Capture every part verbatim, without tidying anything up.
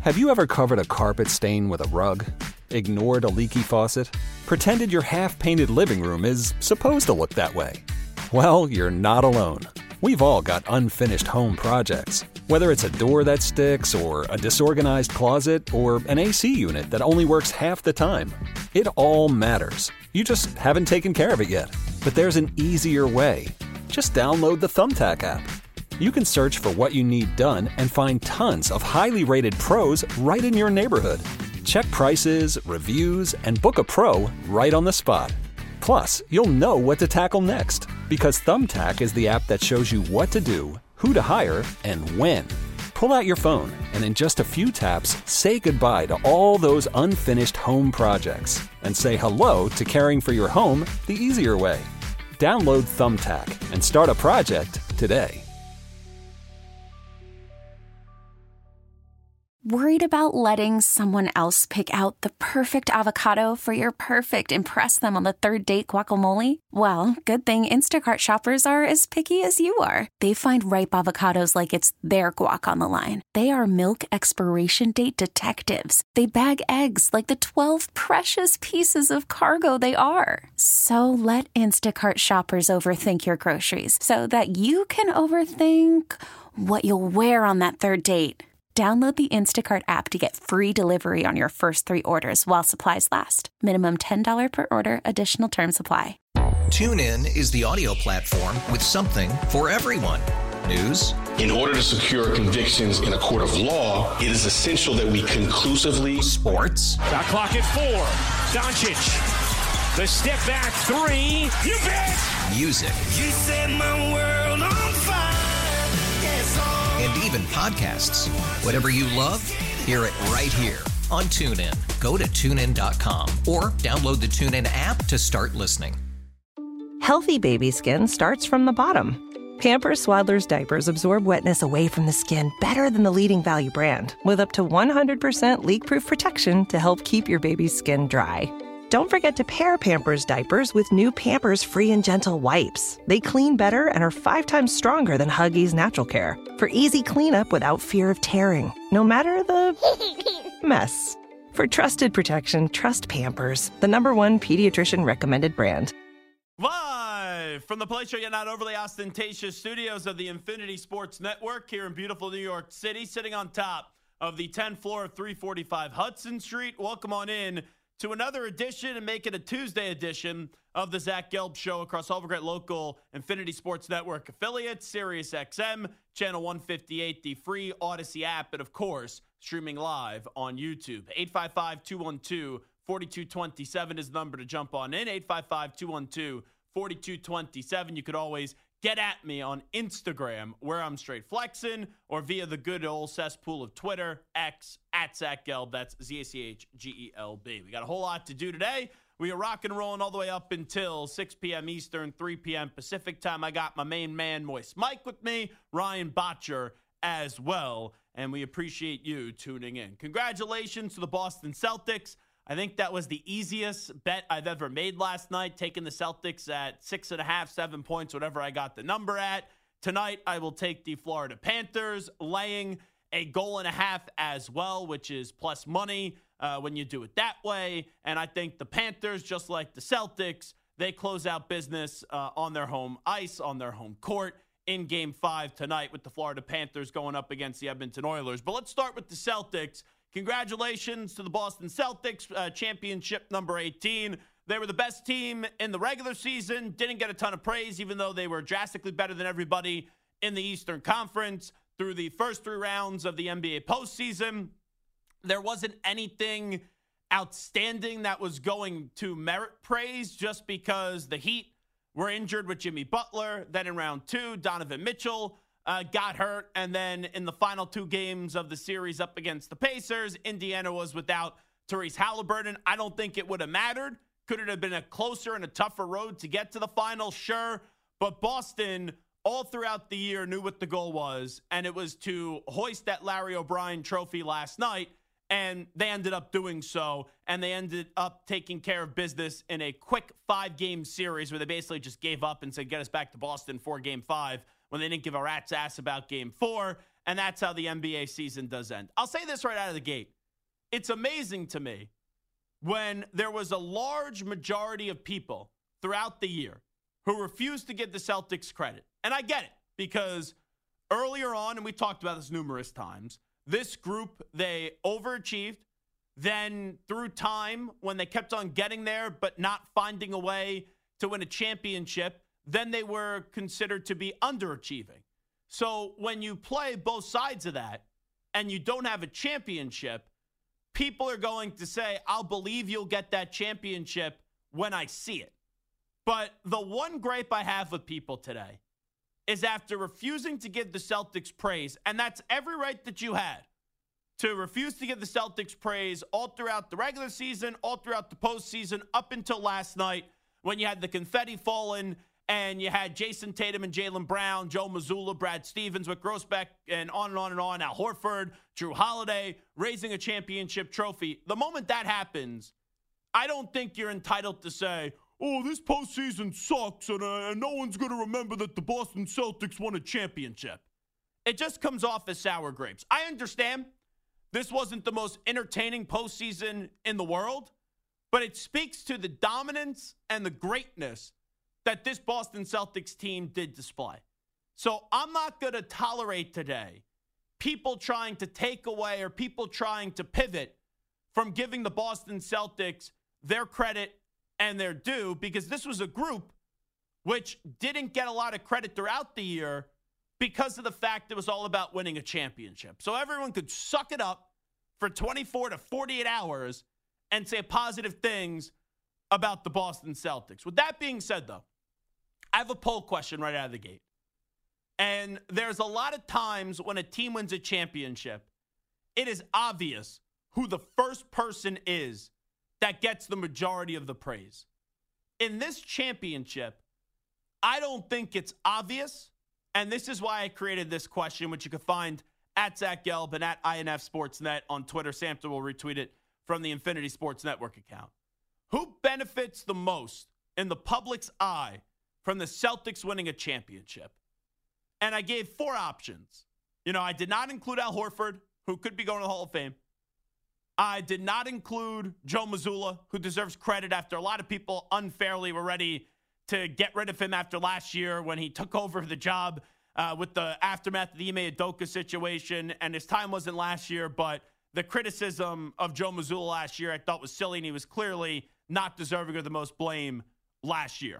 Have you ever covered a carpet stain with a rug? Ignored a leaky faucet? Pretended your half-painted living room is supposed to look that way? Well, you're not alone. We've all got unfinished home projects. Whether it's a door that sticks, or a disorganized closet, or an A C unit that only works half the time. It all matters. You just haven't taken care of it yet. But there's an easier way. Just download the Thumbtack app. You can search for what you need done and find tons of highly rated pros right in your neighborhood. Check prices, reviews, and book a pro right on the spot. Plus, you'll know what to tackle next, because Thumbtack is the app that shows you what to do, who to hire, and when. Pull out your phone, and in just a few taps, say goodbye to all those unfinished home projects, and say hello to caring for your home the easier way. Download Thumbtack and start a project today. Worried about letting someone else pick out the perfect avocado for your perfect impress them on the third date guacamole? Well, good thing Instacart shoppers are as picky as you are. They find ripe avocados like it's their guac on the line. They are milk expiration date detectives. They bag eggs like the twelve precious pieces of cargo they are. So let Instacart shoppers overthink your groceries so that you can overthink what you'll wear on that third date. Download the Instacart app to get free delivery on your first three orders while supplies last. Minimum ten dollars per order. Additional terms apply. TuneIn is the audio platform with something for everyone. News. In order to secure convictions in a court of law, it is essential that we conclusively. Sports. Got clock at four. Doncic. The step back three. You bet. Music. You set my world on fire. And even podcasts. Whatever you love, hear it right here on TuneIn. Go to tune in dot com or download the TuneIn app to start listening. Healthy baby skin starts from the bottom. Pampers Swaddlers diapers absorb wetness away from the skin better than the leading value brand, with up to one hundred percent leak-proof protection to help keep your baby's skin dry. Don't forget to pair Pampers diapers with new Pampers Free and Gentle wipes. They clean better and are five times stronger than Huggies Natural Care for easy cleanup without fear of tearing, no matter the mess. For trusted protection, trust Pampers, the number one pediatrician recommended brand. Live from the Palatial yet not overly ostentatious studios of the Infinity Sports Network here in beautiful New York City, sitting on top of the tenth floor of three forty-five Hudson Street. Welcome on in to another edition, and make it a Tuesday edition of the Zach Gelb Show across all of our great local Infinity Sports Network affiliates, Sirius X M, Channel one fifty-eight, the free Odyssey app, and of course, streaming live on YouTube. eight five five, two one two, four two two seven is the number to jump on in. eight five five, two one two, four two two seven. You could always get at me on Instagram, where I'm straight flexing, or via the good old cesspool of Twitter, X, at Zach Gelb. That's Z A C H G E L B. We got a whole lot to do today. We are rocking and rolling all the way up until six p.m. Eastern, three p.m. Pacific time. I got my main man, Moist Mike, with me, Ryan Botcher as well, and we appreciate you tuning in. Congratulations to the Boston Celtics. I think that was the easiest bet I've ever made last night, taking the Celtics at six and a half, seven points, whatever I got the number at. Tonight, I will take the Florida Panthers, laying a goal and a half as well, which is plus money uh, when you do it that way. And I think the Panthers, just like the Celtics, they close out business uh, on their home ice, on their home court in Game five tonight, with the Florida Panthers going up against the Edmonton Oilers. But let's start with the Celtics. Congratulations to the Boston Celtics, uh, championship number eighteen. They were the best team in the regular season, didn't get a ton of praise, even though they were drastically better than everybody in the Eastern Conference. Through the first three rounds of the N B A postseason, there wasn't anything outstanding that was going to merit praise, just because the Heat were injured with Jimmy Butler. Then in round two, Donovan Mitchell Uh, got hurt, and then in the final two games of the series up against the Pacers, Indiana was without Tyrese Halliburton. I don't think it would have mattered. Could it have been a closer and a tougher road to get to the final? Sure. But Boston, all throughout the year, knew what the goal was, and it was to hoist that Larry O'Brien trophy last night, and they ended up doing so, and they ended up taking care of business in a quick five-game series where they basically just gave up and said, get us back to Boston for Game five, when they didn't give a rat's ass about Game four. and that's how the N B A season does end. I'll say this right out of the gate. It's amazing to me when there was a large majority of people throughout the year who refused to give the Celtics credit. And I get it, because earlier on, and we talked about this numerous times, this group, they overachieved. Then through time, when they kept on getting there but not finding a way to win a championship, then they were considered to be underachieving. So when you play both sides of that and you don't have a championship, people are going to say, I'll believe you'll get that championship when I see it. But the one gripe I have with people today is after refusing to give the Celtics praise, and that's every right that you had, to refuse to give the Celtics praise all throughout the regular season, all throughout the postseason, up until last night when you had the confetti falling and you had Jason Tatum and Jaylen Brown, Joe Mazzulla, Brad Stevens, Wick Grossbeck, and on and on and on, Al Horford, Drew Holiday, raising a championship trophy. The moment that happens, I don't think you're entitled to say, oh, this postseason sucks and, uh, and no one's going to remember that the Boston Celtics won a championship. It just comes off as sour grapes. I understand this wasn't the most entertaining postseason in the world, but it speaks to the dominance and the greatness that this Boston Celtics team did display. So I'm not going to tolerate today people trying to take away or people trying to pivot from giving the Boston Celtics their credit and their due, because this was a group which didn't get a lot of credit throughout the year because of the fact it was all about winning a championship. So everyone could suck it up for twenty-four to forty-eight hours and say positive things about the Boston Celtics. With that being said, though, I have a poll question right out of the gate. And there's a lot of times when a team wins a championship, it is obvious who the first person is that gets the majority of the praise. In this championship, I don't think it's obvious. And this is why I created this question, which you can find at Zach Gelb and at I N F Sportsnet on Twitter. Samson will retweet it from the Infinity Sports Network account. Who benefits the most in the public's eye from the Celtics winning a championship? And I gave four options. You know, I did not include Al Horford, who could be going to the Hall of Fame. I did not include Joe Mazzulla, who deserves credit after a lot of people unfairly were ready to get rid of him after last year when he took over the job uh, with the aftermath of the Ime Udoka situation. And his time wasn't last year, but the criticism of Joe Mazzulla last year I thought was silly, and he was clearly not deserving of the most blame last year.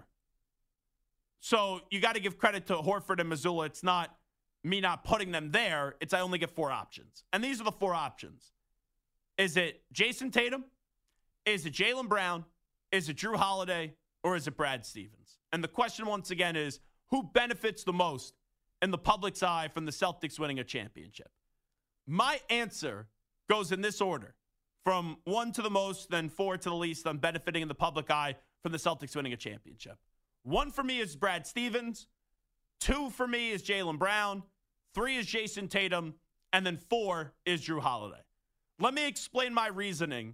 So you got to give credit to Horford and Mazzulla. It's not me not putting them there. It's I only get four options. And these are the four options. Is it Jason Tatum? Is it Jaylen Brown? Is it Drew Holiday? Or is it Brad Stevens? And the question once again is, who benefits the most in the public's eye from the Celtics winning a championship? My answer goes in this order. From one to the most, then four to the least, I'm benefiting in the public eye from the Celtics winning a championship. One for me is Brad Stevens. Two for me is Jaylen Brown. Three is Jason Tatum. And then four is Drew Holiday. Let me explain my reasoning,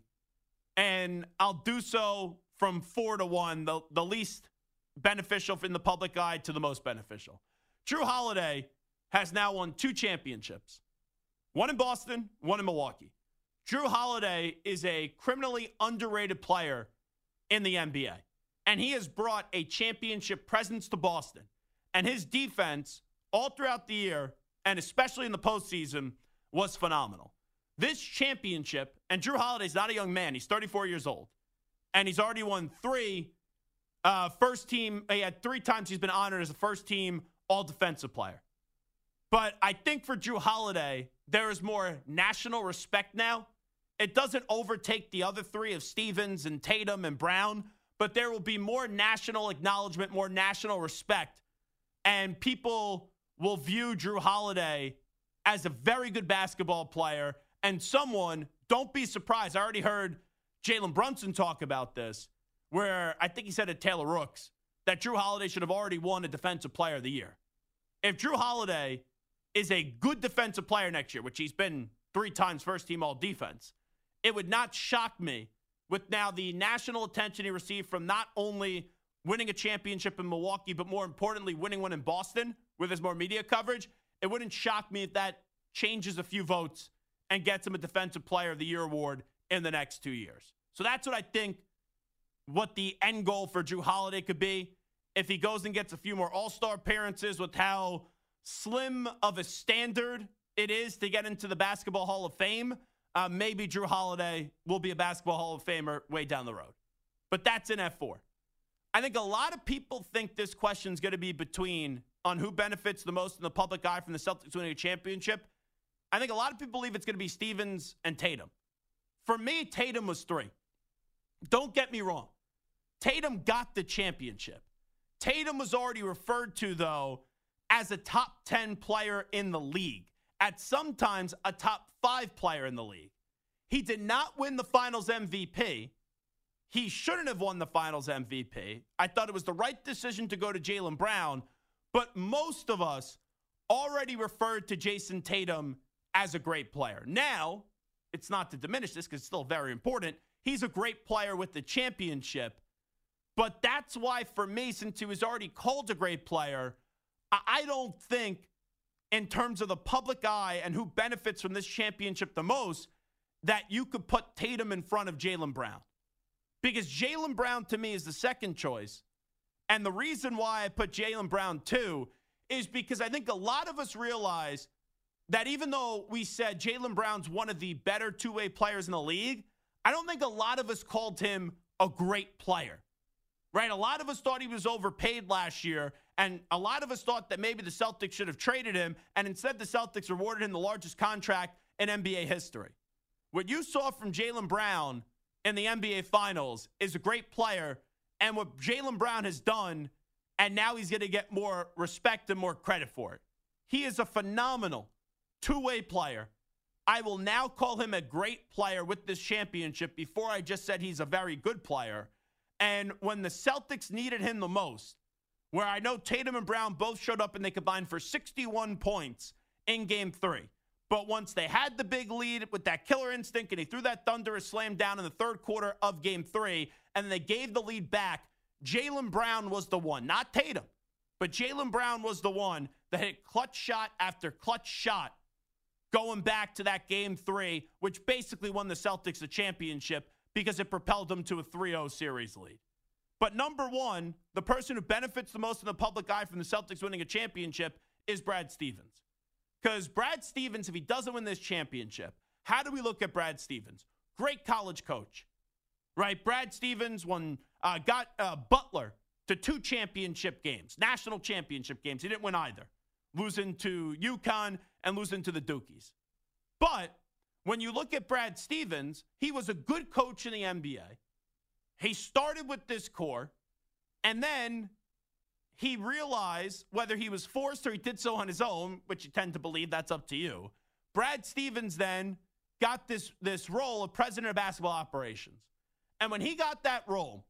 and I'll do so from four to one, the, the least beneficial in the public eye to the most beneficial. Drew Holiday has now won two championships, one in Boston, one in Milwaukee. Drew Holiday is a criminally underrated player in the N B A, and he has brought a championship presence to Boston. And his defense all throughout the year, and especially in the postseason, was phenomenal. This championship, and Drew Holiday's not a young man. He's thirty-four years old. And he's already won three uh, first team. He had three times he's been honored as a first team all-defensive player. But I think for Drew Holiday, there is more national respect now. It doesn't overtake the other three of Stevens and Tatum and Brown, but there will be more national acknowledgement, more national respect. And people will view Drew Holiday as a very good basketball player and someone, don't be surprised. I already heard Jalen Brunson talk about this, where I think he said at Taylor Rooks that Drew Holiday should have already won a Defensive Player of the Year. If Drew Holiday is a good defensive player next year, which he's been three times first team all defense, it would not shock me with now the national attention he received from not only winning a championship in Milwaukee, but more importantly, winning one in Boston with his more media coverage. It wouldn't shock me if that changes a few votes and gets him a Defensive Player of the Year award in the next two years. So that's what I think what the end goal for Jrue Holiday could be. If he goes and gets a few more All-Star appearances with how slim of a standard it is to get into the Basketball Hall of Fame, uh, maybe Jrue Holiday will be a Basketball Hall of Famer way down the road. But that's in F four. I think a lot of people think this question is going to be between on who benefits the most in the public eye from the Celtics winning a championship. I think a lot of people believe it's going to be Stevens and Tatum. For me, Tatum was three. Don't get me wrong. Tatum got the championship. Tatum was already referred to, though, as a top ten player in the league. At sometimes a top five player in the league. He did not win the Finals M V P. He shouldn't have won the Finals M V P. I thought it was the right decision to go to Jaylen Brown, but most of us already referred to Jason Tatum as a great player. Now, it's not to diminish this because it's still very important. He's a great player with the championship, but that's why for me, since he was already called a great player, I don't think in terms of the public eye and who benefits from this championship the most, that you could put Tatum in front of Jaylen Brown. Because Jaylen Brown, to me, is the second choice. And the reason why I put Jaylen Brown, too, is because I think a lot of us realize that even though we said Jaylen Brown's one of the better two-way players in the league, I don't think a lot of us called him a great player. Right? A lot of us thought he was overpaid last year, and a lot of us thought that maybe the Celtics should have traded him, and instead the Celtics rewarded him the largest contract in N B A history. What you saw from Jaylen Brown in the N B A Finals is a great player, and what Jaylen Brown has done, and now he's going to get more respect and more credit for it. He is a phenomenal two-way player. I will now call him a great player with this championship before I just said he's a very good player. And when the Celtics needed him the most, where I know Tatum and Brown both showed up and they combined for sixty-one points in game three. But once they had the big lead with that killer instinct and he threw that thunderous slam down in the third quarter of game three, and they gave the lead back, Jaylen Brown was the one, not Tatum, but Jaylen Brown was the one that hit clutch shot after clutch shot going back to that game three, which basically won the Celtics the championship because it propelled them to a three oh series lead. But number one, the person who benefits the most in the public eye from the Celtics winning a championship is Brad Stevens. Because Brad Stevens, if he doesn't win this championship, how do we look at Brad Stevens? Great college coach, right? Brad Stevens won, uh, got uh, Butler to two championship games, national championship games. He didn't win either, losing to UConn and losing to the Dukies. But when you look at Brad Stevens, he was a good coach in the N B A. He started with this core, and then he realized, whether he was forced or he did so on his own, which you tend to believe, that's up to you. Brad Stevens then got this, this role of president of basketball operations. And when he got that role,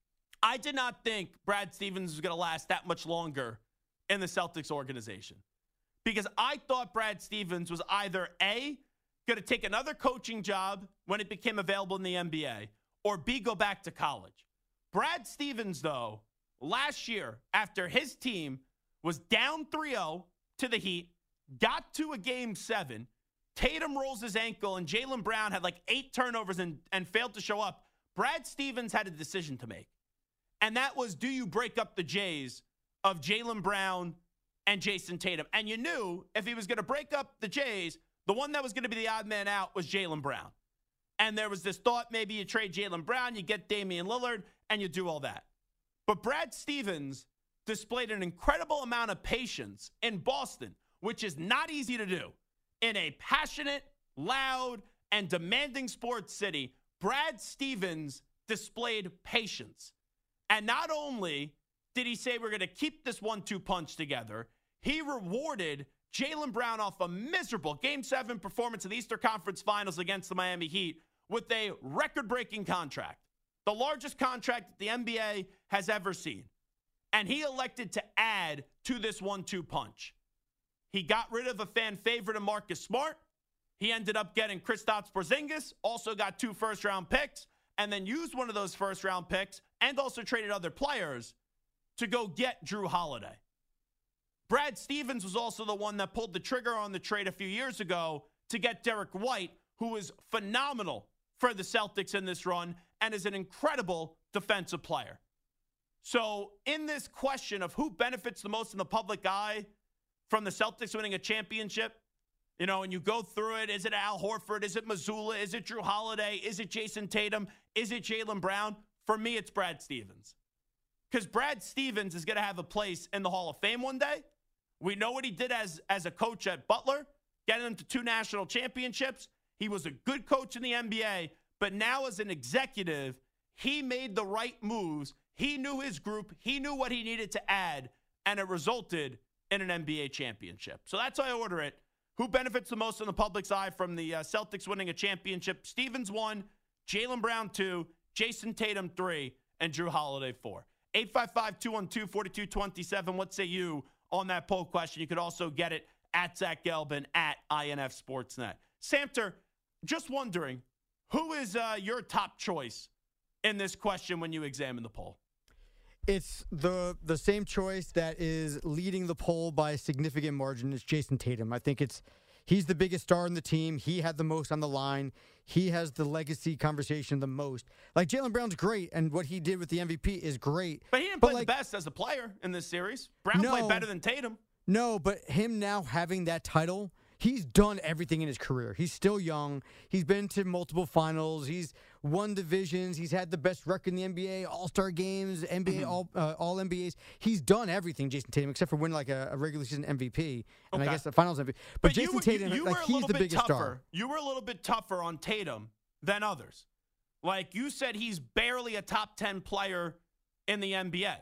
I did not think Brad Stevens was going to last that much longer in the Celtics organization. Because I thought Brad Stevens was either A, going to take another coaching job when it became available in the N B A, or B, go back to college. Brad Stevens, though, last year, after his team was down three oh to the Heat, got to a game seven, Tatum rolls his ankle, and Jaylen Brown had like eight turnovers and, and failed to show up. Brad Stevens had a decision to make. And that was, do you break up the Jays of Jaylen Brown and Jason Tatum? And you knew if he was going to break up the Jays, the one that was going to be the odd man out was Jaylen Brown. And there was this thought, maybe you trade Jaylen Brown, you get Damian Lillard, and you do all that. But Brad Stevens displayed an incredible amount of patience in Boston, which is not easy to do. In a passionate, loud, and demanding sports city, Brad Stevens displayed patience. And not only did he say we're going to keep this one two punch together, he rewarded Jaylen Brown off a miserable Game seven performance in the Eastern Conference Finals against the Miami Heat with a record-breaking contract, the largest contract that the N B A has ever seen. And he elected to add to this one two punch. He got rid of a fan favorite of Marcus Smart. He ended up getting Kristaps Porzingis, also got two first-round picks, and then used one of those first-round picks and also traded other players to go get Jrue Holiday. Brad Stevens was also the one that pulled the trigger on the trade a few years ago to get Derek White, who was phenomenal for the Celtics in this run and is an incredible defensive player. So in this question of who benefits the most in the public eye from the Celtics winning a championship, you know, and you go through it, is it Al Horford? Is it Mazzulla? Is it Drew Holiday? Is it Jason Tatum? Is it Jaylen Brown? For me, it's Brad Stevens. Because Brad Stevens is going to have a place in the Hall of Fame one day. We know what he did as, as a coach at Butler, getting them to two national championships. He was a good coach in the N B A, but now as an executive, he made the right moves. He knew his group. He knew what he needed to add, and it resulted in an N B A championship. So that's how I order it. Who benefits the most in the public's eye from the uh, Celtics winning a championship? Stevens one, Jaylen Brown two, Jason Tatum three, and Drew Holiday four. eight five five, two one two, four two two seven. What say you on that poll question? You could also get it at Zach Gelbin at I N F Sportsnet. Samter, just wondering, who is uh, your top choice in this question when you examine the poll? It's the the same choice that is leading the poll by a significant margin. It's Jason Tatum. I think it's he's the biggest star in the team. He had the most on the line. He has the legacy conversation the most. Like, Jaylen Brown's great, and what he did with the M V P is great. But he didn't but play like, the best as a player in this series. Brown no, played better than Tatum. No, but him now having that title, he's done everything in his career. He's still young. He's been to multiple finals. He's won divisions. He's had the best record in the N B A, All-Star games, N B A, mm-hmm. all uh, all N B As. He's done everything, Jason Tatum, except for winning like a, a regular season M V P and okay. I guess the finals M V P. But, but Jason you, Tatum, you, you like, he's the biggest tougher. star. You were a little bit tougher on Tatum than others. Like, you said he's barely a top ten player in the N B A.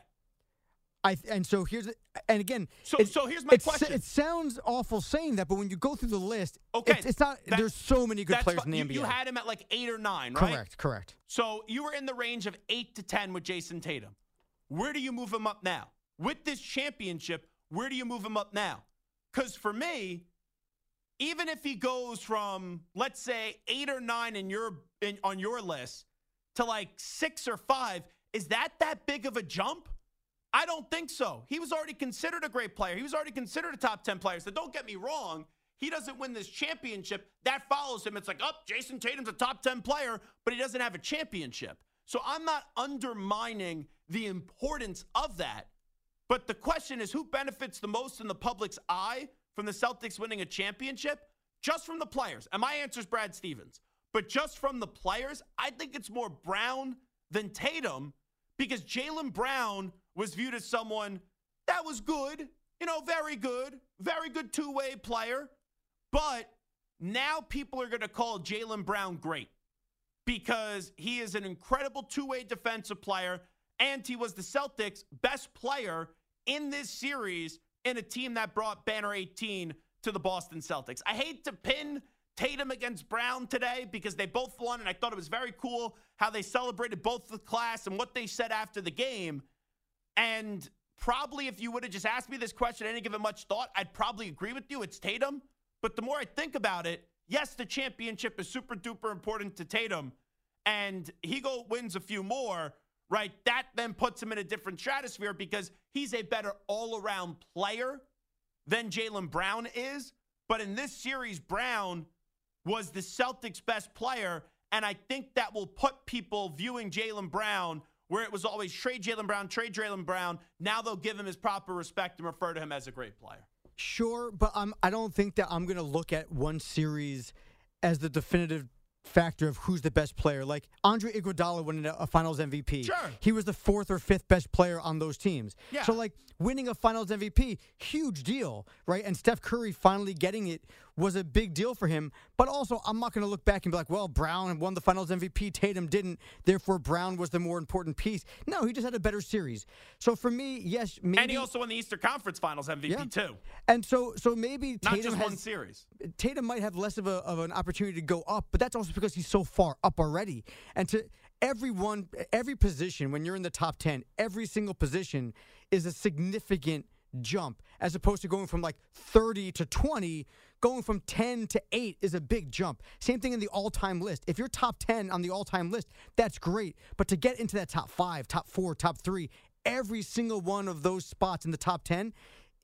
I and so here's and again. So it, so here's my question. It sounds awful saying that, but when you go through the list, okay, it's, it's not. There's so many good players fun. in the you, N B A. You had him at like eight or nine, right? Correct, correct. So you were in the range of eight to ten with Jason Tatum. Where do you move him up now? With this championship, where do you move him up now? Because for me, even if he goes from, let's say, eight or nine in your in, on your list to like six or five, is that that big of a jump? I don't think so. He was already considered a great player. He was already considered a top ten player. So don't get me wrong. He doesn't win this championship. That follows him. It's like, oh, Jason Tatum's a top ten player, but he doesn't have a championship. So I'm not undermining the importance of that. But the question is, who benefits the most in the public's eye from the Celtics winning a championship? Just from the players. And my answer is Brad Stevens. But just from the players, I think it's more Brown than Tatum, because Jaylen Brown was viewed as someone that was good, you know, very good, very good two-way player. But now people are going to call Jaylen Brown great because he is an incredible two-way defensive player, and he was the Celtics' best player in this series in a team that brought Banner eighteen to the Boston Celtics. I hate to pin Tatum against Brown today because they both won, and I thought it was very cool how they celebrated both the class and what they said after the game. And probably if you would have just asked me this question, I didn't give it much thought, I'd probably agree with you. It's Tatum. But the more I think about it, yes, the championship is super duper important to Tatum, and he go wins a few more, right? That then puts him in a different stratosphere because he's a better all-around player than Jaylen Brown is. But in this series, Brown was the Celtics' best player, and I think that will put people viewing Jaylen Brown where it was always trade Jaylen Brown, trade Jaylen Brown. Now they'll give him his proper respect and refer to him as a great player. Sure, but I'm, I don't think that I'm going to look at one series as the definitive factor of who's the best player. Like Andre Iguodala winning a, a Finals M V P. Sure. He was the fourth or fifth best player on those teams. Yeah. So, like, winning a Finals M V P, huge deal, right? And Steph Curry finally getting it was a big deal for him. But also, I'm not going to look back and be like, well, Brown won the Finals M V P, Tatum didn't, therefore Brown was the more important piece. No, he just had a better series. So for me, yes, maybe. And he also won the Eastern Conference Finals M V P, yeah. too. And so so maybe Not Tatum just has, one series. Tatum might have less of, a, of an opportunity to go up, but that's also because he's so far up already. And to everyone, every position, when you're in the top ten, every single position is a significant jump, as opposed to going from like thirty to twenty. Going from ten to eight is a big jump. Same thing in the all-time list. If you're top ten on the all-time list, that's great. But to get into that top five, top four, top three, every single one of those spots in the top ten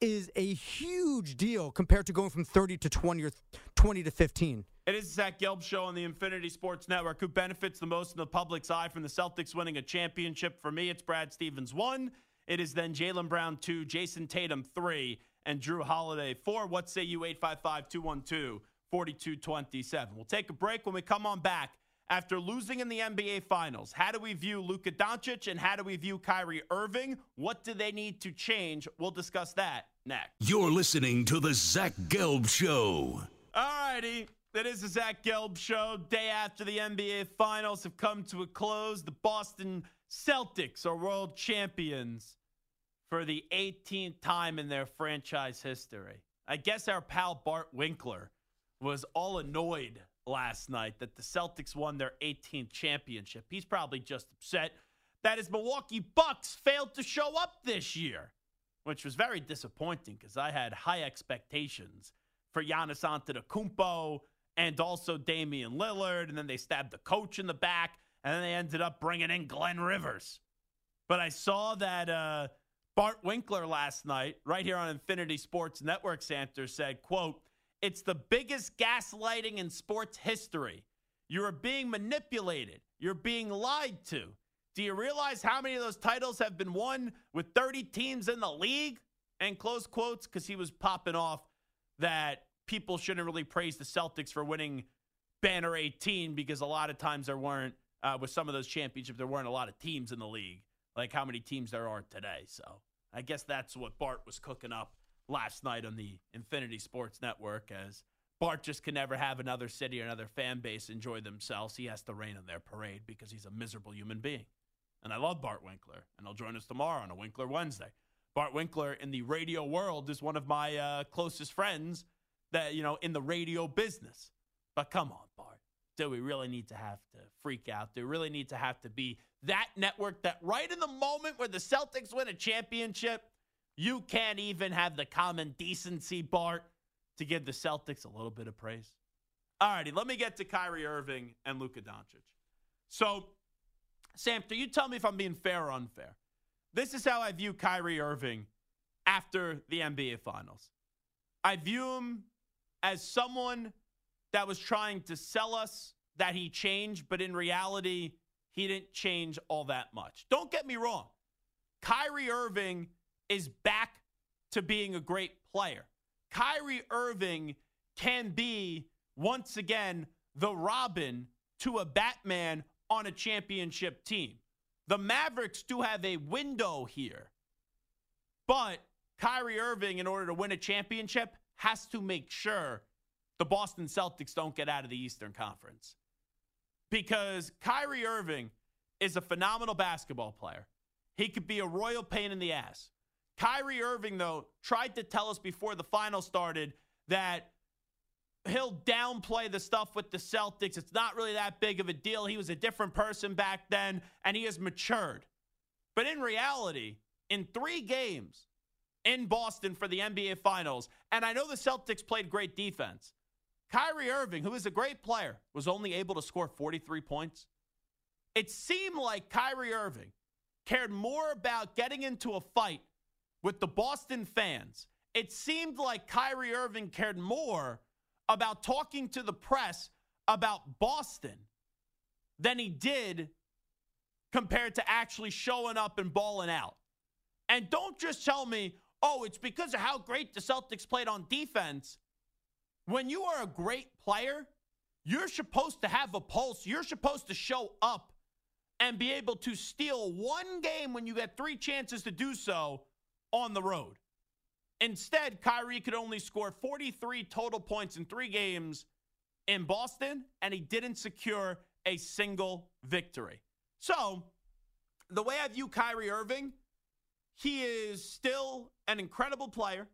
is a huge deal compared to going from thirty to twenty or twenty to fifteen. It is the Zach Gelb Show on the Infinity Sports Network. Who benefits the most in the public's eye from the Celtics winning a championship? For me, it's Brad Stevens, one. It is then Jaylen Brown, two. Jason Tatum, three. And Drew Holiday, four. What say you? eight five five, two one two, four two two seven. We'll take a break. When we come on back, after losing in the N B A Finals, how do we view Luka Doncic and how do we view Kyrie Irving? What do they need to change? We'll discuss that next. You're listening to the Zach Gelb Show. All righty. That is the Zach Gelb Show. Day after the N B A Finals have come to a close. The Boston Celtics are world champions for the eighteenth time in their franchise history. I guess our pal Bart Winkler was all annoyed last night that the Celtics won their eighteenth championship. He's probably just upset that his Milwaukee Bucks failed to show up this year, which was very disappointing because I had high expectations for Giannis Antetokounmpo and also Damian Lillard, and then they stabbed the coach in the back, and then they ended up bringing in Glenn Rivers. But I saw that uh, Bart Winkler last night, right here on Infinity Sports Network Center, said, quote, "It's the biggest gaslighting in sports history. You are being manipulated. You're being lied to. Do you realize how many of those titles have been won with thirty teams in the league?" And close quotes, because he was popping off that people shouldn't really praise the Celtics for winning Banner eighteen because a lot of times there weren't, uh, with some of those championships, there weren't a lot of teams in the league, like how many teams there are today. So I guess that's what Bart was cooking up last night on the Infinity Sports Network, as Bart just can never have another city or another fan base enjoy themselves. He has to rain on their parade because he's a miserable human being. And I love Bart Winkler, and he'll join us tomorrow on a Winkler Wednesday. Bart Winkler in the radio world is one of my uh, closest friends that, you know, in the radio business. But come on, Bart. Do we really need to have to freak out? Do we really need to have to be that network that right in the moment where the Celtics win a championship, you can't even have the common decency, Bart, to give the Celtics a little bit of praise? All righty, let me get to Kyrie Irving and Luka Doncic. So, Sam, do you tell me if I'm being fair or unfair? This is how I view Kyrie Irving after the N B A Finals. I view him as someone that was trying to sell us that he changed, but in reality, he didn't change all that much. Don't get me wrong. Kyrie Irving is back to being a great player. Kyrie Irving can be, once again, the Robin to a Batman on a championship team. The Mavericks do have a window here, but Kyrie Irving, in order to win a championship, has to make sure the Boston Celtics don't get out of the Eastern Conference. Because Kyrie Irving is a phenomenal basketball player. He could be a royal pain in the ass. Kyrie Irving, though, tried to tell us before the final started that he'll downplay the stuff with the Celtics. It's not really that big of a deal. He was a different person back then, and he has matured. But in reality, in three games in Boston for the N B A Finals, and I know the Celtics played great defense, Kyrie Irving, who is a great player, was only able to score forty-three points. It seemed like Kyrie Irving cared more about getting into a fight with the Boston fans. It seemed like Kyrie Irving cared more about talking to the press about Boston than he did compared to actually showing up and balling out. And don't just tell me, oh, it's because of how great the Celtics played on defense. When you are a great player, you're supposed to have a pulse. You're supposed to show up and be able to steal one game when you get three chances to do so on the road. Instead, Kyrie could only score forty-three total points in three games in Boston, and he didn't secure a single victory. So, the way I view Kyrie Irving, he is still an incredible player.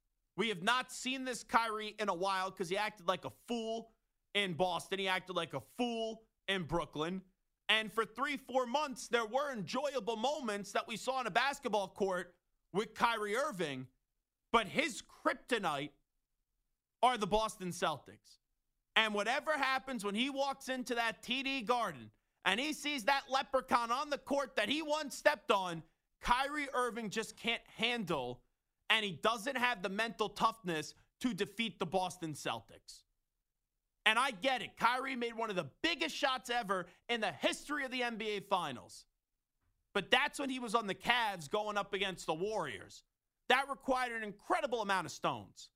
We have not seen this Kyrie in a while because he acted like a fool in Boston. He acted like a fool in Brooklyn. And for three, four months, there were enjoyable moments that we saw on a basketball court with Kyrie Irving. But his kryptonite are the Boston Celtics. And whatever happens when he walks into that T D Garden and he sees that leprechaun on the court that he once stepped on, Kyrie Irving just can't handle and he doesn't have the mental toughness to defeat the Boston Celtics. And I get it. Kyrie made one of the biggest shots ever in the history of the N B A Finals. But that's when he was on the Cavs going up against the Warriors. That required an incredible amount of stones.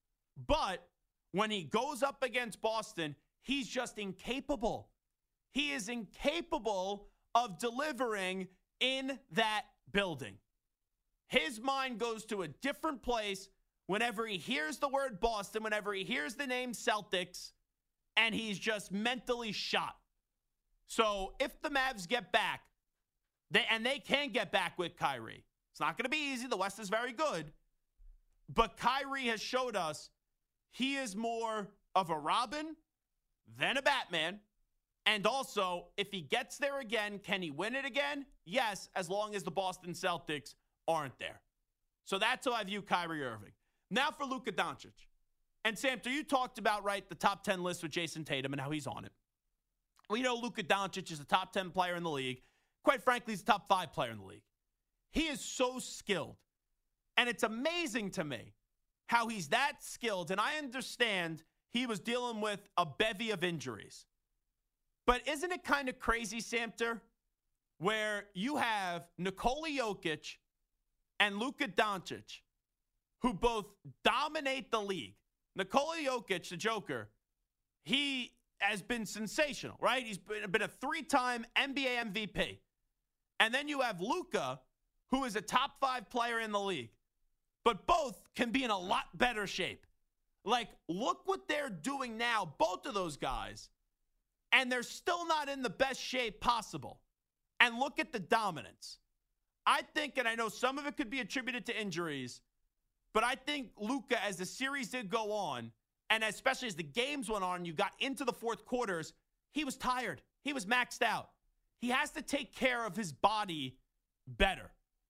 But when he goes up against Boston, he's just incapable. He is incapable of delivering in that building. His mind goes to a different place whenever he hears the word Boston, whenever he hears the name Celtics, and he's just mentally shot. So if the Mavs get back, they, and they can get back with Kyrie, it's not going to be easy. The West is very good. But Kyrie has showed us he is more of a Robin than a Batman. And also, if he gets there again, can he win it again? Yes, as long as the Boston Celtics aren't there. So that's how I view Kyrie Irving. Now for Luka Doncic. And Samter, you talked about, right, the top ten list with Jason Tatum and how he's on it. We know Luka Doncic is a top ten player in the league. Quite frankly, he's a top five player in the league. He is so skilled. And it's amazing to me how he's that skilled. And I understand he was dealing with a bevy of injuries. But isn't it kind of crazy, Samter, where you have Nikola Jokic and Luka Doncic, who both dominate the league. Nikola Jokic, the Joker, he has been sensational, right? He's been, been a three-time N B A M V P. And then you have Luka, who is a top five player in the league. But both can be in a lot better shape. Like, look what they're doing now, both of those guys. And they're still not in the best shape possible. And look at the dominance. I think, and I know some of it could be attributed to injuries, but I think Luka, as the series did go on, and especially as the games went on, you got into the fourth quarters, he was tired. He was maxed out. He has to take care of his body better.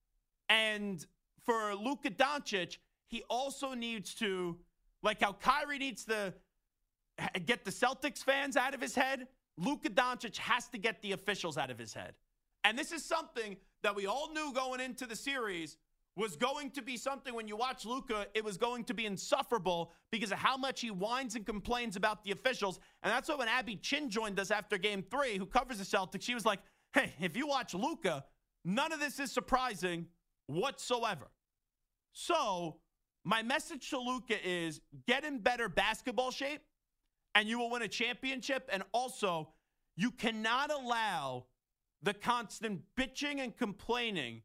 And for Luka Doncic, he also needs to, like how Kyrie needs to get the Celtics fans out of his head, Luka Doncic has to get the officials out of his head. And this is something that we all knew going into the series was going to be something when you watch Luka, it was going to be insufferable because of how much he whines and complains about the officials. And that's why when Abby Chin joined us after game three, who covers the Celtics, she was like, hey, if you watch Luka, none of this is surprising whatsoever. So my message to Luka is get in better basketball shape and you will win a championship. And also, you cannot allow the constant bitching and complaining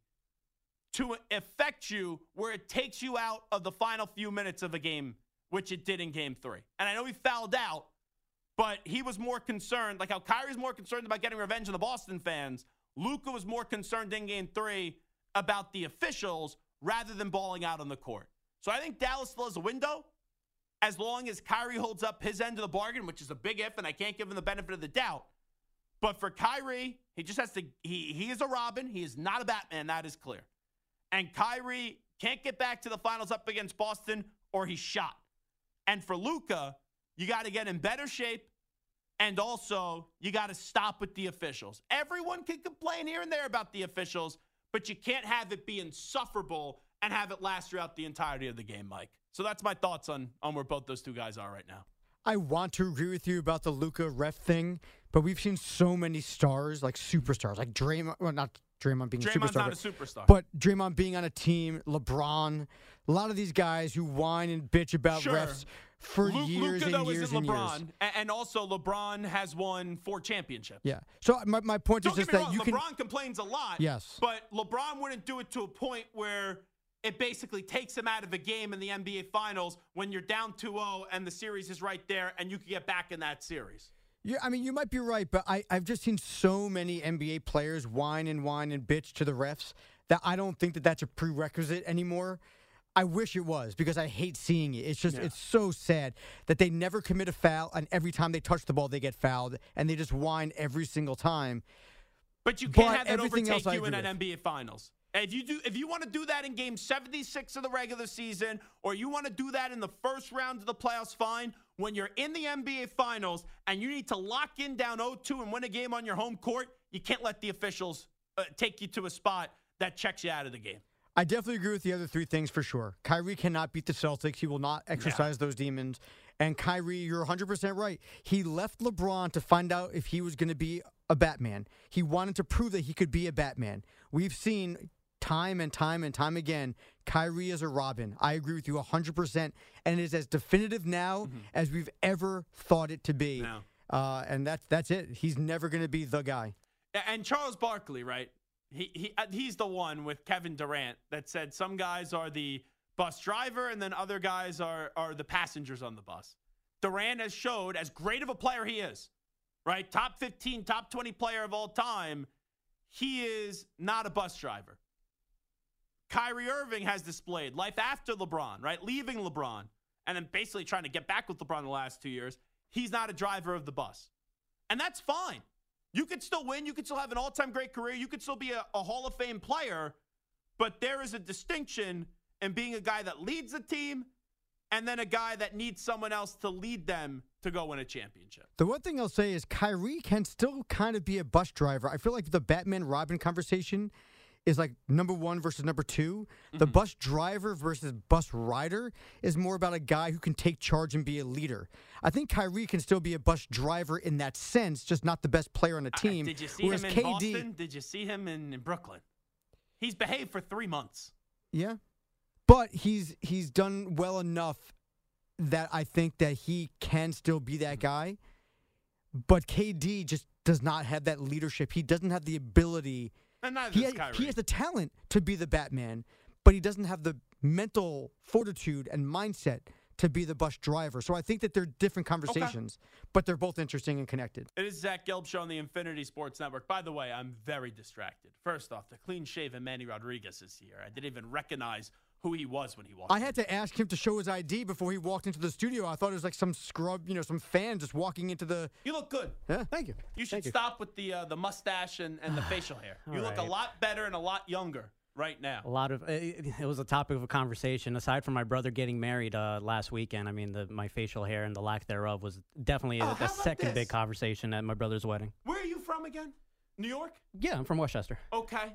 to affect you where it takes you out of the final few minutes of a game, which it did in game three. And I know he fouled out, but he was more concerned, like how Kyrie's more concerned about getting revenge on the Boston fans. Luka was more concerned in game three about the officials rather than balling out on the court. So I think Dallas still has a window as long as Kyrie holds up his end of the bargain, which is a big if, and I can't give him the benefit of the doubt. But for Kyrie, he just has to, he, he is a Robin. He is not a Batman. That is clear. And Kyrie can't get back to the finals up against Boston or he's shot. And for Luka, you got to get in better shape. And also, you got to stop with the officials. Everyone can complain here and there about the officials, but you can't have it be insufferable and have it last throughout the entirety of the game, Mike. So that's my thoughts on, on where both those two guys are right now. I want to agree with you about the Luka ref thing, but we've seen so many stars, like superstars, like Draymond, well, not Draymond being Draymond's a superstar. not but, a superstar. But Draymond being on a team, LeBron, a lot of these guys who whine and bitch about sure. refs for Luke, years Luka, and though, years isn't and LeBron, years. And also, LeBron has won four championships. Yeah. So my, my point Don't is just get me that wrong, you LeBron can... complains a lot. Yes. But LeBron wouldn't do it to a point where it basically takes him out of the game in the N B A Finals when you're down two oh and the series is right there and you can get back in that series. Yeah, I mean, you might be right, but I, I've just seen so many N B A players whine and whine and bitch to the refs that I don't think that that's a prerequisite anymore. I wish it was because I hate seeing it. It's just, yeah. It's so sad that they never commit a foul and every time they touch the ball, they get fouled and they just whine every single time. But you can't but have that overtake you in an with. N B A Finals. If you do, if you want to do that in game seventy-six of the regular season, or you want to do that in the first round of the playoffs, fine. When you're in the N B A Finals and you need to lock in down oh two and win a game on your home court, you can't let the officials uh, take you to a spot that checks you out of the game. I definitely agree with the other three things for sure. Kyrie cannot beat the Celtics. He will not exercise yeah. those demons. And Kyrie, you're one hundred percent right. He left LeBron to find out if he was going to be a Batman. He wanted to prove that he could be a Batman. We've seen time and time and time again, Kyrie is a Robin. I agree with you one hundred percent. And it is as definitive now mm-hmm. as we've ever thought it to be. No. Uh, and that's, that's it. He's never going to be the guy. And Charles Barkley, right? He he he's the one with Kevin Durant that said some guys are the bus driver and then other guys are are the passengers on the bus. Durant has showed, as great of a player he is, right? Top fifteen, top twenty player of all time, he is not a bus driver. Kyrie Irving has displayed life after LeBron, right? Leaving LeBron and then basically trying to get back with LeBron the last two years. He's not a driver of the bus. And that's fine. You could still win. You could still have an all-time great career. You could still be a, a Hall of Fame player. But there is a distinction in being a guy that leads a team and then a guy that needs someone else to lead them to go win a championship. The one thing I'll say is Kyrie can still kind of be a bus driver. I feel like the Batman-Robin conversation is like number one versus number two. Mm-hmm. The bus driver versus bus rider is more about a guy who can take charge and be a leader. I think Kyrie can still be a bus driver in that sense, just not the best player on the team. Uh, did you see him in K D, Boston? Did you see him in, in Brooklyn? He's behaved for three months. Yeah. But he's he's done well enough that I think that he can still be that guy. But K D just does not have that leadership. He doesn't have the ability. And neither he, does has, Kyrie. he has the talent to be the Batman, but he doesn't have the mental fortitude and mindset to be the bus driver. So I think that they're different conversations, okay. but they're both interesting and connected. It is Zach Gelb Show on the Infinity Sports Network. By the way, I'm very distracted. First off, the clean-shaven Manny Rodriguez is here. I didn't even recognize who he was when he walked I in. had to ask him to show his I D before he walked into the studio. I thought it was like some scrub, you know, some fan just walking into the... You look good. Yeah, thank you. You should thank stop you. with the uh, the mustache and, and the facial hair. You All look right. a lot better and a lot younger right now. A lot of it, it was a topic of a conversation. Aside from my brother getting married uh, last weekend, I mean, the, my facial hair and the lack thereof was definitely oh, a, a second this? big conversation at my brother's wedding. Where are you from again? New York? Yeah, I'm from Westchester. Okay.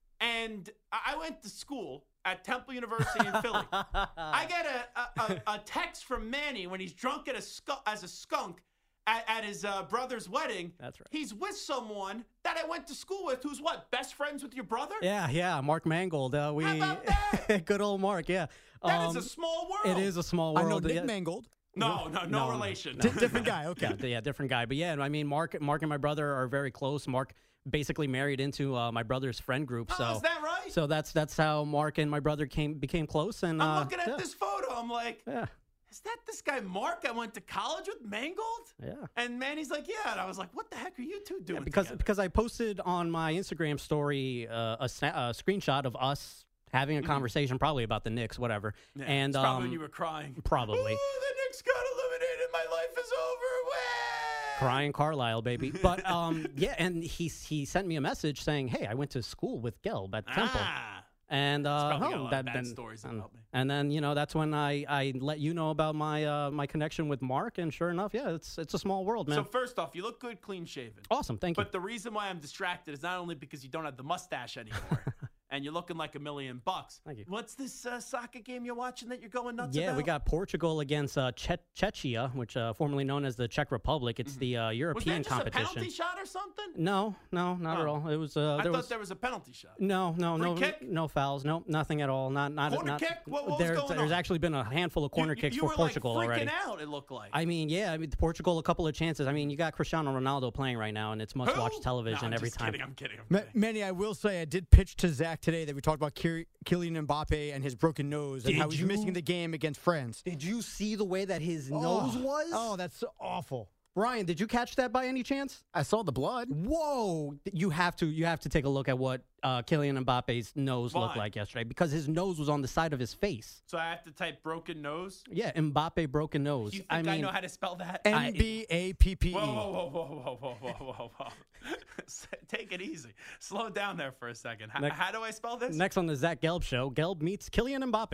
And I went to school at Temple University in Philly. I get a, a, a text from Manny when he's drunk at a scu- as a skunk at, at his uh, brother's wedding. That's right. He's with someone that I went to school with who's what, best friends with your brother? Yeah, yeah, Mark Mangold. Uh, we, How about that? Good old Mark, yeah. That um, is a small world. It is a small world. I know Nick yeah. Mangold. No, no, no, no relation. D- different guy, okay. Yeah, yeah, different guy. But yeah, I mean, Mark, Mark and my brother are very close. Mark basically married into uh, my brother's friend group. So oh, is that right? So that's that's how Mark and my brother came became close. And I'm uh, looking at yeah. this photo. I'm like, yeah. Is that this guy Mark I went to college with, Mangold? Yeah. And Manny's like, yeah. And I was like, what the heck are you two doing Yeah, because together? because I posted on my Instagram story uh, a, sna- a screenshot of us having a Mhm. conversation, probably about the Knicks, whatever. Yeah, and it's probably um, when you were crying. Probably. Oh, the Knicks got eliminated. My life is over. Way! Crying Carlisle, baby. But um, yeah, and he he sent me a message saying, "Hey, I went to school with Gelb at Temple." Ah. And uh, probably got a oh, lot that of bad then, stories um, about me. And then you know that's when I, I let you know about my uh, my connection with Mark, and sure enough, yeah, it's it's a small world, man. So first off, you look good, clean shaven. Awesome, thank you. But the reason why I'm distracted is not only because you don't have the mustache anymore, and you're looking like a million bucks. Thank you. What's this uh, soccer game you're watching that you're going nuts Yeah, about? we got Portugal against uh, che- Czechia, which uh, formerly known as the Czech Republic. It's the uh, Was European that just competition. a penalty shot or something? No, no, not at Oh. all. It was. Uh, I there thought was, there was a penalty shot. No, no, Free no, kick? no fouls, no, nothing at all. Not, not, Corner not. kick? What- what was there, going there's on? actually been a handful of corner you, kicks you for were Portugal like freaking already. out, it looked like. I mean, yeah, I mean, Portugal, a couple of chances. I mean, you got Cristiano Ronaldo playing right now, and it's must-watch Who? television No, I'm every just time. Kidding, I'm kidding. I'm Ma- kidding. Manny, I will say I did pitch to Zach today that we talked about Kyr- Kylian Mbappe and his broken nose and Did how he's you? missing the game against France. Did you see the way that his Oh. nose was? Oh, that's so awful. Ryan, did you catch that by any chance? I saw the blood. Whoa! You have to you have to take a look at what uh, Kylian Mbappe's nose looked Why? like yesterday because his nose was on the side of his face. So I have to type broken nose? Yeah, Mbappe broken nose. You think I I, mean, know how to spell that? N B A P P E. Whoa, whoa, whoa, whoa, whoa, whoa, whoa, whoa. Take it easy. Slow down there for a second. H- Next- how do I spell this? next on the Zach Gelb Show, Gelb meets Kylian Mbappe.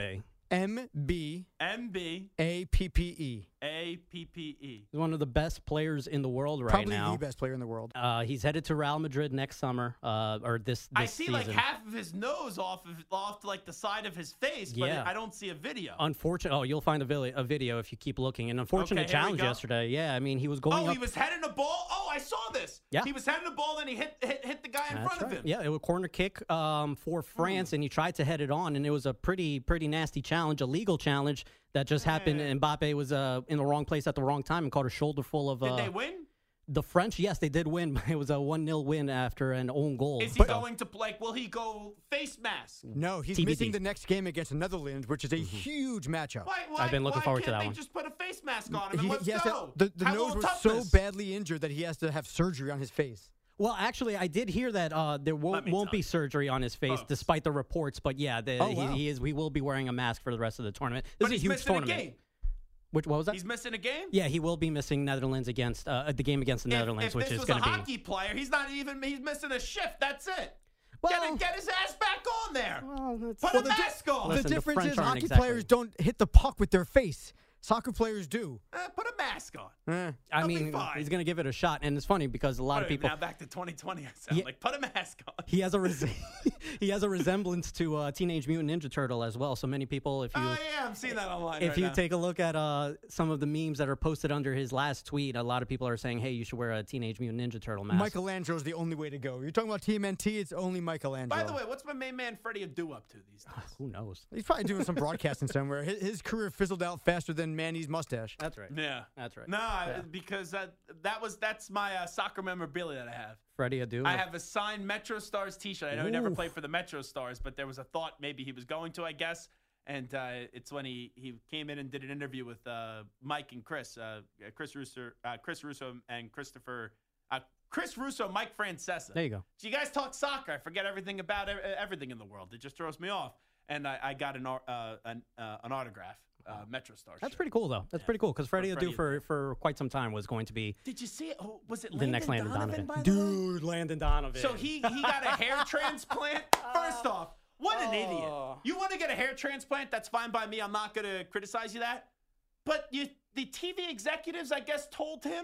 M B M B A P P E. A P P E. He's one of the best players in the world right Probably now. Probably the best player in the world. Uh, he's headed to Real Madrid next summer, uh, or this, this I see season. like half of his nose off of off to like the side of his face, but Yeah. I don't see a video. Unfortunate. Oh, you'll find a, vi- a video if you keep looking. An unfortunate Okay, here we challenge go. yesterday. Yeah, I mean, he was going Oh, up. he was heading the ball. Oh, I saw this. Yeah. He was heading the ball, then he hit hit, hit the guy in That's front right. of him. Yeah, it was a corner kick um, for France, and he tried to head it on, and it was a pretty pretty nasty challenge, a legal challenge that just happened. And Mbappe was uh, in the wrong place at the wrong time and caught a shoulder full of. Uh, Did they win? The French, yes, they did win. It was a one nil win after an own goal. Is he But- going to like? Will he go face mask? No, he's T B D. missing the next game against the Netherlands, which is a huge matchup. Why, why, I've been looking why forward to can't that they one. just put a face mask on him and He- let's he has go? to- the the Have a nose little was so toughness. badly injured that he has to have surgery on his face. Well, actually, I did hear that uh, there won't me won't tell be you. surgery on his face, Folks. despite the reports. But yeah, the, Oh, he, wow. he is. We will be wearing a mask for the rest of the tournament. This But is he's a huge missing tournament. a game. Which what was that? He's missing a game. Yeah, he will be missing Netherlands against uh, the game against the If- Netherlands, if which this is was going a to be. hockey player, he's not even. He's missing a shift. That's it. Well- get, it, get his ass back on there. Well, that's- Put Well, a the di- mask on. Listen, the the difference French is aren't hockey exactly- players don't hit the puck with their face. Soccer players do. Uh, put a mask on. Eh. I He'll be mean, fine. he's going to give it a shot, and it's funny because a lot of Wait, people. now back to twenty twenty. I sound Yeah. like put a mask on. He has a res- he has a resemblance to uh, Teenage Mutant Ninja Turtle as well. So many people, if you Oh yeah, I'm seeing that online. if right you now. take a look at uh, some of the memes that are posted under his last tweet, a lot of people are saying, "Hey, you should wear a Teenage Mutant Ninja Turtle mask." Michelangelo's the only way to go. You're talking about T M N T, it's only Michelangelo. By the way, what's my main man Freddie Adu up to these days? Who knows? He's probably doing some broadcasting somewhere. His, his career fizzled out faster than Manny's mustache. That's right. Yeah, That's right. No, I- Yeah. because that that was that's my uh, soccer memorabilia that I have. Freddie Adu. I have a signed Metro Stars T-shirt. I know he never Oof. played for the Metro Stars, but there was a thought maybe he was going to, I guess. And uh, it's when he, he came in and did an interview with uh, Mike and Chris, uh, Chris Russo, uh, Chris Russo and Christopher, uh, Chris Russo, Mike Francesa. There you go. So you guys talk soccer. I forget everything about e- everything in the world. It just throws me off. And I, I got an au- uh, an, uh, an autograph, uh, Metro Stars. That's shirt. pretty cool, though. That's pretty cool because Freddie Freddie Adu for, for quite some time was going to be Did you see it? Oh, was it the Landon next Landon Donovan? Donovan. By the way? Dude, Landon Donovan. So he he got a hair transplant. First off, what an idiot! You want to get a hair transplant? That's fine by me. I'm not going to criticize you that. But you, the T V executives, I guess, told him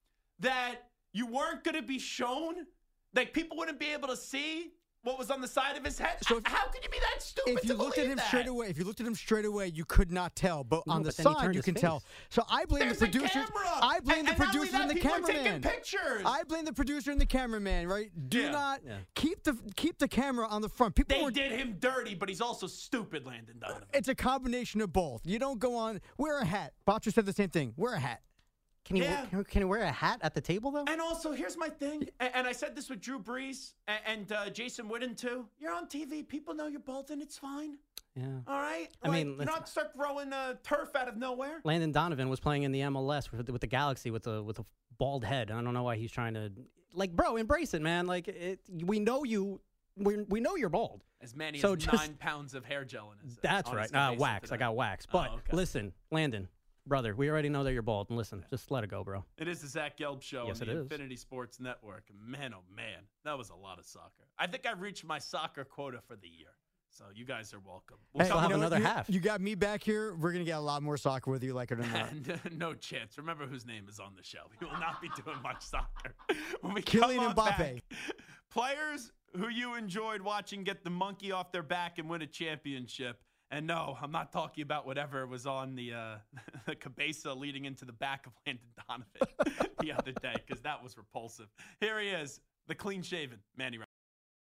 that you weren't going to be shown. Like people wouldn't be able to see what was on the side of his head. So if- How could you be that stupid? If you to looked at believe him that? straight away, if you looked at him straight away, you could not tell. But No, on the but then he side, turned you his can face. tell. So I blame There's the a producers. camera. I blame And- the and not only producer that, and the people are taking cameraman. pictures. I blame the producer and the cameraman. Right? Do Yeah. not Yeah. keep the keep the camera on the front. People They were. did him dirty, but he's also stupid, Landon Donovan. It's a combination of both. You don't go on. Wear a hat. Botcher said the same thing. Wear a hat. Can he, Yeah. can, can he wear a hat at the table, though? And also, here's my thing, and, and I said this with Drew Brees and, and uh, Jason Witten too. You're on T V, people know you're balding. It's fine. Yeah. All right. I Like, mean, you let's- don't have to start throwing uh, turf out of nowhere. Landon Donovan was playing in the M L S with, with the Galaxy with a with a bald head. I don't know why he's trying to like, bro, embrace it, man. Like, it, we know you. We, we know you're bald. As many So as just- nine pounds of hair gel in his. That's on right. his Uh, face wax. I today. got wax. Oh, But okay. listen, Landon, brother, we already know that you're bald. And listen, just let it go, bro. It is the Zach Gelb Show Yes, on the it is. Infinity Sports Network. Man, oh man, that was a lot of soccer. I think I've reached my soccer quota for the year. So you guys are welcome. We'll Hey, still you have know what? another You- half. You got me back here. We're gonna get a lot more soccer whether you like it or not. And no chance. Remember whose name is on the show. We will not be doing much soccer. When we Kylian come on Mbappe. back, players who you enjoyed watching get the monkey off their back and win a championship. And no, I'm not talking about whatever was on the uh, the cabeza leading into the back of Landon Donovan the other day, because that was repulsive. Here he is, the clean-shaven Manny Ryan.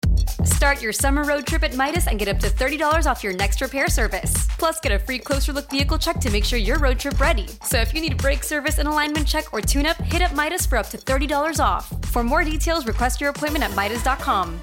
Start your summer road trip at Midas and get up to thirty dollars off your next repair service. Plus, get a free closer look vehicle check to make sure you're road trip ready. So if you need a brake service, an alignment check, or tune-up, hit up Midas for up to thirty dollars off. For more details, request your appointment at Midas dot com.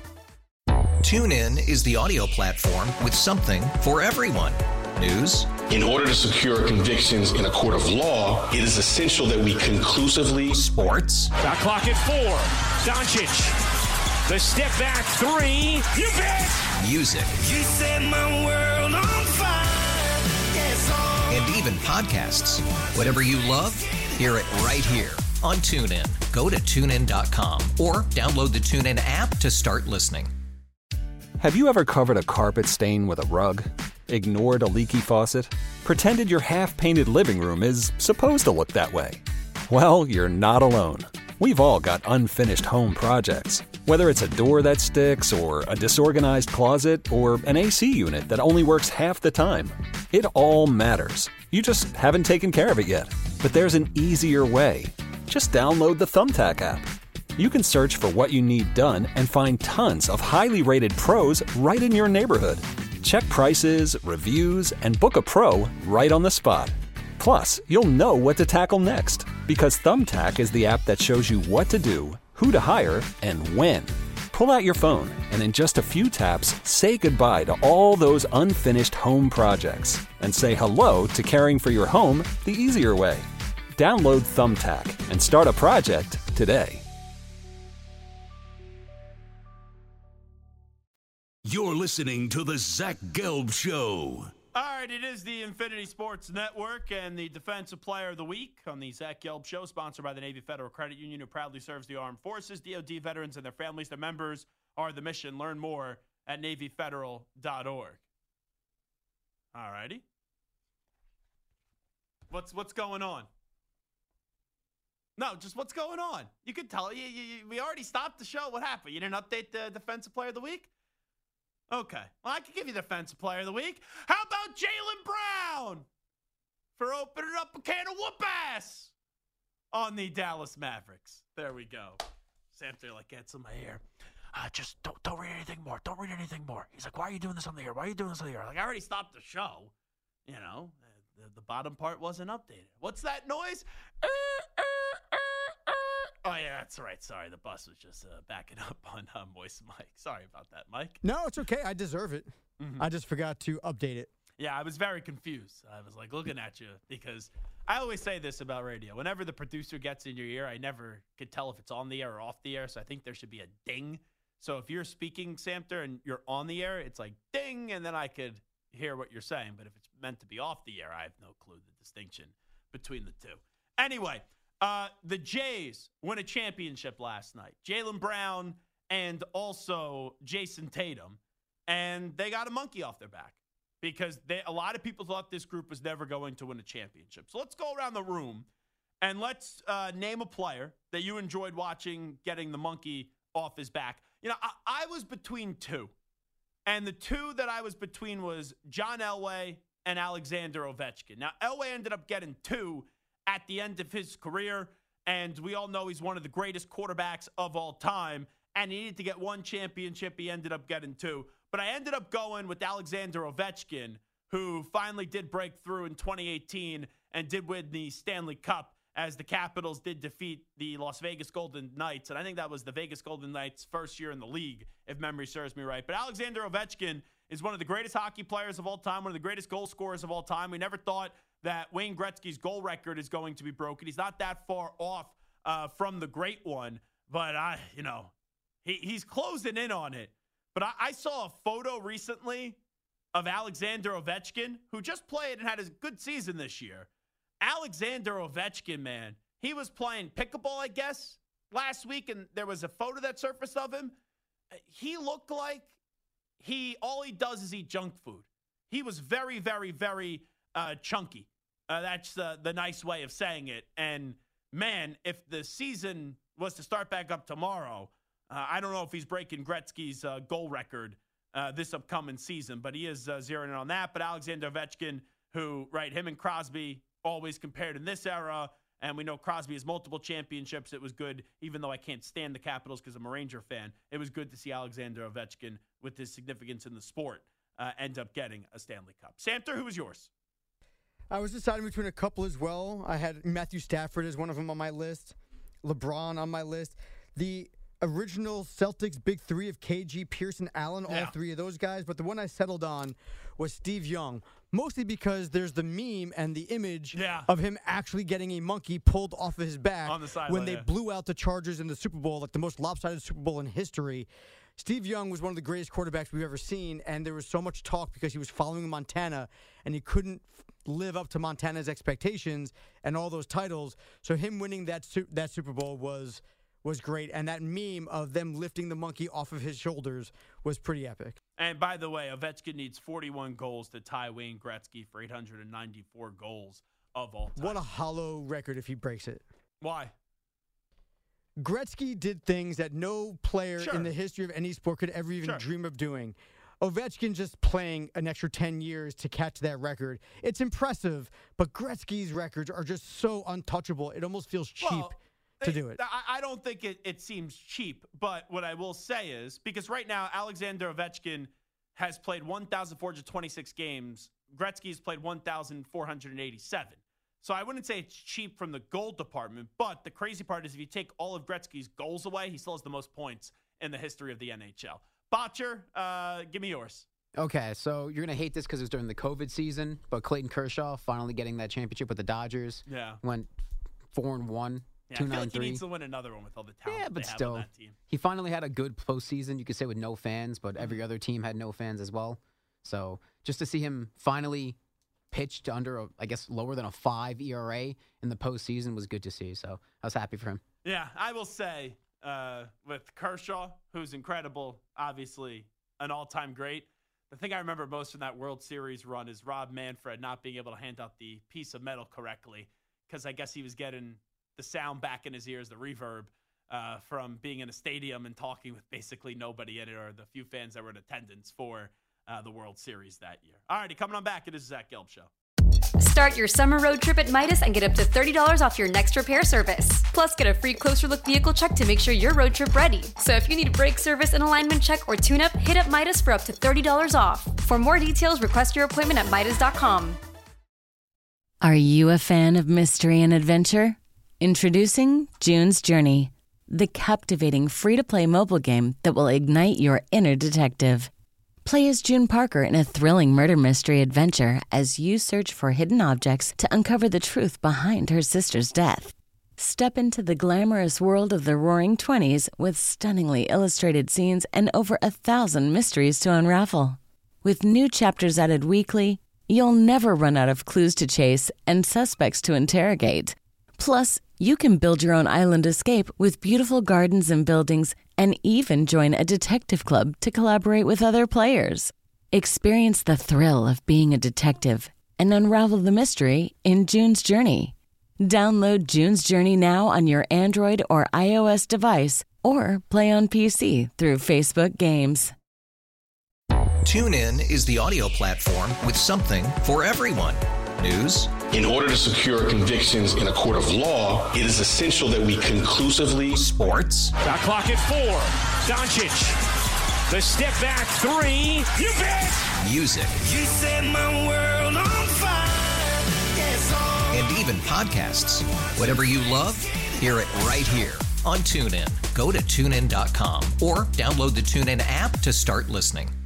TuneIn is the audio platform with something for everyone. News. In order to secure convictions in a court of law, it is essential that we conclusively. Sports. Shot clock at four. Doncic. The step back three. You bet. Music. You set my world on fire. Yes, oh. And even podcasts. Whatever you love, hear it right here on TuneIn. Go to tune in dot com or download the TuneIn app to start listening. Have you ever covered a carpet stain with a rug? Ignored a leaky faucet? Pretended your half-painted living room is supposed to look that way? Well, you're not alone. We've all got unfinished home projects. Whether it's a door that sticks, or a disorganized closet, or an A C unit that only works half the time. It all matters. You just haven't taken care of it yet. But there's an easier way. Just download the Thumbtack app. You can search for what you need done and find tons of highly rated pros right in your neighborhood. Check prices, reviews, and book a pro right on the spot. Plus, you'll know what to tackle next, because Thumbtack is the app that shows you what to do, who to hire, and when. Pull out your phone, and in just a few taps, say goodbye to all those unfinished home projects, and say hello to caring for your home the easier way. Download Thumbtack and start a project today. You're listening to the Zach Gelb Show. All right, it is the Infinity Sports Network and the Defensive Player of the Week on the Zach Gelb Show, sponsored by the Navy Federal Credit Union, who proudly serves the armed forces, D O D veterans, and their families. Their members are the mission. Learn more at navy federal dot org. All righty. What's what's going on? No, just what's going on? You could tell. You, you, you, we already stopped the show. What happened? You didn't update the Defensive Player of the Week? Okay. Well, I could give you the Defensive Player of the Week. How about Jaylen Brown for opening up a can of whoop-ass on the Dallas Mavericks? There we go. Sam Taylor gets in my ear. Uh, just don't don't read anything more. Don't read anything more. He's like, why are you doing this on the air? Why are you doing this on the air? Like, I already stopped the show. You know, the, the bottom part wasn't updated. What's that noise? Uh, uh, uh, uh. Oh, yeah, that's right. Sorry, the bus was just uh, backing up on uh, Moist Mike. Sorry about that, Mike. No, it's okay. I deserve it. Mm-hmm. I just forgot to update it. Yeah, I was very confused. I was like looking at you because I always say this about radio. Whenever the producer gets in your ear, I never could tell if it's on the air or off the air, so I think there should be a ding. So if you're speaking, Samter, and you're on the air, it's like ding, and then I could hear what you're saying. But if it's meant to be off the air, I have no clue the distinction between the two. Anyway. Uh, the Jays win a championship last night. Jaylen Brown and also Jason Tatum. And they got a monkey off their back because they, a lot of people thought this group was never going to win a championship. So let's go around the room and let's uh, name a player that you enjoyed watching getting the monkey off his back. You know, I, I was between two. And the two that I was between was John Elway and Alexander Ovechkin. Now, Elway ended up getting two at the end of his career, and we all know he's one of the greatest quarterbacks of all time, and he needed to get one championship. He ended up getting two. But I ended up going with Alexander Ovechkin, who finally did break through in twenty eighteen and did win the Stanley Cup as the Capitals did defeat the Las Vegas Golden Knights. And I think that was the Vegas Golden Knights' first year in the league, if memory serves me right. But Alexander Ovechkin is one of the greatest hockey players of all time, one of the greatest goal scorers of all time. We never thought that Wayne Gretzky's goal record is going to be broken. He's not that far off uh, from the great one, but I, you know, he, he's closing in on it. But I, I saw a photo recently of Alexander Ovechkin, who just played and had a good season this year. Alexander Ovechkin, man, he was playing pickleball, I guess, last week, and there was a photo that surfaced of him. He looked like he all he does is eat junk food. He was very, very, very uh, chunky. Uh, that's uh, the nice way of saying it. And, man, if the season was to start back up tomorrow, uh, I don't know if he's breaking Gretzky's uh, goal record uh, this upcoming season, but he is uh, zeroing in on that. But Alexander Ovechkin, who, right, him and Crosby always compared in this era, and we know Crosby has multiple championships. It was good, even though I can't stand the Capitals because I'm a Ranger fan. It was good to see Alexander Ovechkin, with his significance in the sport, uh, end up getting a Stanley Cup. Samter, who was yours? I was deciding between a couple as well. I had Matthew Stafford as one of them on my list, LeBron on my list. The original Celtics big three of K G, Pearson, Allen, all Yeah. three of those guys. But the one I settled on was Steve Young, mostly because there's the meme and the image Yeah. of him actually getting a monkey pulled off of his back On the sideline, when they yeah. blew out the Chargers in the Super Bowl, like the most lopsided Super Bowl in history. Steve Young was one of the greatest quarterbacks we've ever seen, and there was so much talk because he was following Montana, and he couldn't live up to Montana's expectations and all those titles. So him winning that su- that Super Bowl was was great, and that meme of them lifting the monkey off of his shoulders was pretty epic. And by the way, Ovechkin needs forty-one goals to tie Wayne Gretzky for eight hundred ninety-four goals of all time. What a hollow record if he breaks it. Why? Gretzky did things that no player Sure. in the history of any sport could ever even Sure. dream of doing. Ovechkin just playing an extra ten years to catch that record. It's impressive, but Gretzky's records are just so untouchable. It almost feels cheap Well, to do it. I, I don't think it, it seems cheap, but what I will say is, because right now Alexander Ovechkin has played one thousand four hundred twenty-six games, Gretzky's played one thousand four hundred eighty-seven. So I wouldn't say it's cheap from the goal department, but the crazy part is if you take all of Gretzky's goals away, he still has the most points in the history of the N H L. Botcher, uh, give me yours. Okay, so you're going to hate this because it was during the COVID season, but Clayton Kershaw finally getting that championship with the Dodgers. Yeah. Went four and one, Yeah, two I feel nine like he three. needs to win another one with all the talent Yeah, but they have still, on that team. he finally had a good postseason. You could say with no fans, but every Mm-hmm. other team had no fans as well. So just to see him finally pitch to under, a, I guess, lower than a five E R A in the postseason was good to see. So I was happy for him. Yeah, I will say uh, with Kershaw, who's incredible, obviously an all-time great. The thing I remember most from that World Series run is Rob Manfred not being able to hand out the piece of metal correctly because I guess he was getting the sound back in his ears, the reverb, uh, from being in a stadium and talking with basically nobody in it or the few fans that were in attendance for uh, the World Series that year. All righty, coming on back, it is the Zach Gelb Show. Start your summer road trip at Midas and get up to thirty dollars off your next repair service. Plus, get a free closer look vehicle check to make sure your road trip ready. So if you need a brake service, an alignment check, or tune-up, hit up Midas for up to thirty dollars off. For more details, request your appointment at Midas dot com. Are you a fan of mystery and adventure? Introducing June's Journey, the captivating free-to-play mobile game that will ignite your inner detective. Play as June Parker in a thrilling murder mystery adventure as you search for hidden objects to uncover the truth behind her sister's death. Step into the glamorous world of the Roaring Twenties with stunningly illustrated scenes and over a thousand mysteries to unravel. With new chapters added weekly, you'll never run out of clues to chase and suspects to interrogate. Plus, you can build your own island escape with beautiful gardens and buildings and even join a detective club to collaborate with other players. Experience the thrill of being a detective and unravel the mystery in June's Journey. Download June's Journey now on your Android or iOS device or play on P C through Facebook Games. TuneIn is the audio platform with something for everyone. News. In order to secure convictions in a court of law, it is essential that we conclusively. Sports. Shot clock at four. Doncic. The step back three. You bet. Music. You set my world on fire. Yes, oh. And even podcasts. Whatever you love, hear it right here on TuneIn. Go to tune in dot com or download the TuneIn app to start listening.